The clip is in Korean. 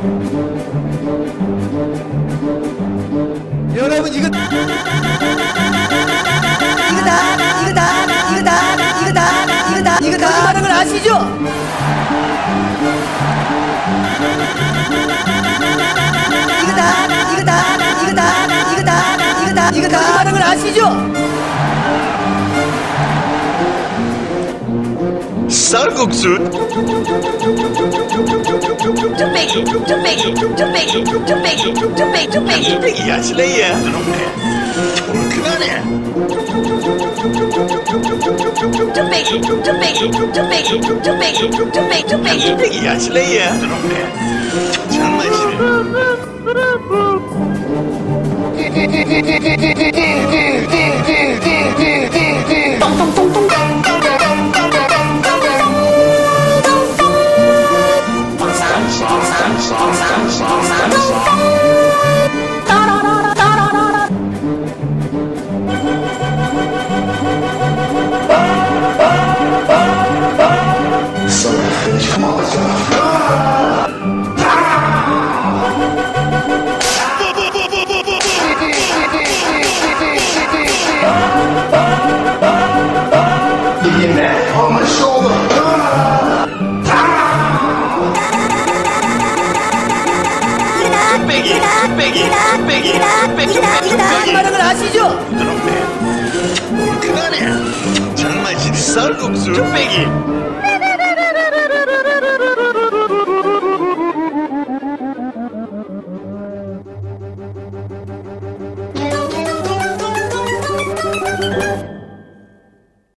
여러분 이거 이거 거짓말하는 걸 아시죠? 이거 거짓말하는 걸 아시죠? 쌀국수 뚝배기 하실래요? 그렇네. 얼큰하네. 뚝배기 하실래요? 그렇네. 정말 거짓말하는 걸 아시죠? 그렇네. 얼큰하네. 정말 쌀국수 뚝배기.